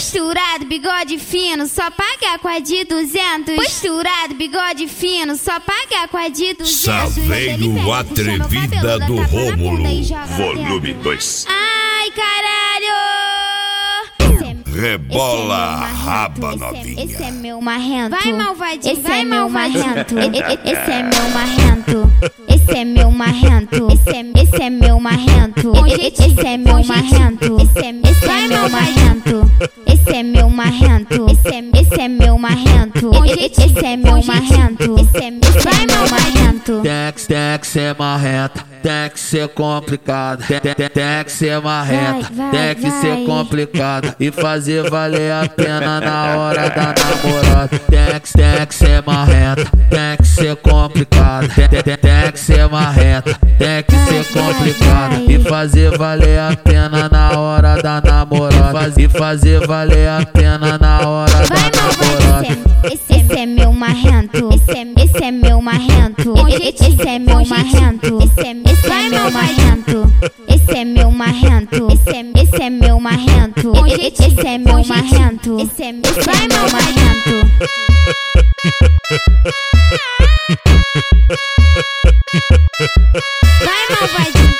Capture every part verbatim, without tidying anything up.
Posturado, bigode fino, só paga com a de duzentos. Posturado, bigode fino, só paga com a de duzentos. Saveiro Atrevida do Rômulo, volume dois. Ai, caralho! Rebola a raba novinha. Esse é meu marrento. Vai, malvadinho, Esse vai, é meu malvadinho. marrento. Esse é meu marrento. Esse é meu marrento. Esse é, esse é meu marrento. Esse é meu marrento. Esse é, esse é meu marrento. Esse é meu marrento. Esse é, esse é meu marrento. Esse é meu marrento. Esse é, esse é meu marrento. Tem que, tem que ser marrenta, tem que ser complicada, tem, tem, tem que ser marrenta, Vai, vai, tem que vai. ser complicada e fazer valer a pena na hora da namorada. Tem que, tem que ser marrenta, tem que ser complicada, tem, tem, tem, tem que ser marrenta, tem que ser complicada e fazer valer a pena na hora da namorada. Faz, e fazer valer a pena na hora da namorada. Esse, esse é meu marrento. Esse é, esse é meu marrento. Esse é meu marrento. Esse é, esse é meu marrento. Esse é meu marrento. Esse é, esse é meu marrento. Esse é meu marrento. Esse é, esse é meu marrento. Vai, malvadinho.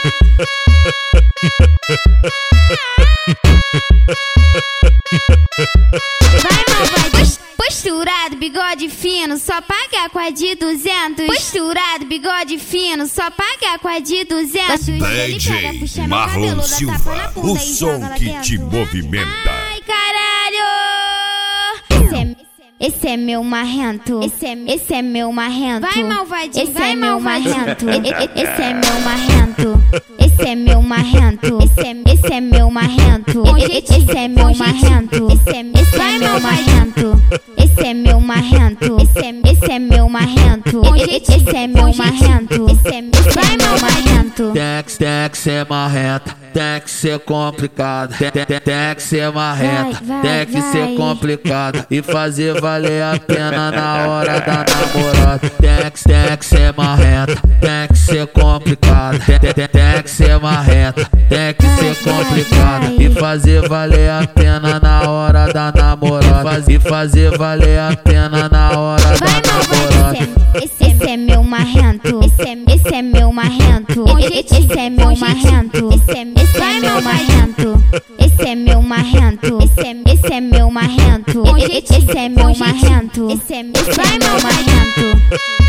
Vai, malvadinho. Posturado, bigode fino, só paga com a de duzentos. Posturado, bigode fino, só paga com a de duzentos. D J Marlon Silva, o som que te movimenta. Ai, caralho! Esse é, esse é meu marrento. Esse é, esse é meu marrento. Vai, malvadinho, Esse vai, é meu malvadinho. marrento. Esse é meu marrento. Esse é meu marrento. Esse é, esse é meu marrento. Esse é meu marrento. Esse é, esse é meu marrento. Esse é meu marrento. Esse é, esse é meu marrento. Esse é meu marrento. Esse é, esse é meu marrento. Tem que, tem que ser marrenta, tem que ser complicada, tem, tem, tem que ser marrenta, Vai, vai, tem que vai. ser complicada e fazer valer a pena na hora da namorada. Tem que, tem que ser marrenta, tem que ser complicada, tem, tem, tem, tem que ser marrenta, tem que ser complicada e fazer valer a pena na hora da namorada. Faz, e fazer valer a pena na hora da namorada. Esse, esse é meu marrento. Esse é, esse é meu marrento. Esse é meu marrento. Esse é, esse é meu marrento. Esse é meu marrento. Esse é, esse é meu marrento. Esse é meu marrento. Esse é, esse é meu marrento.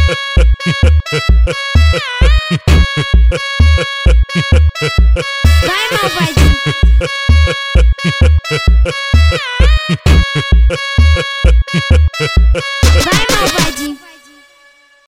Vai, malvadinho.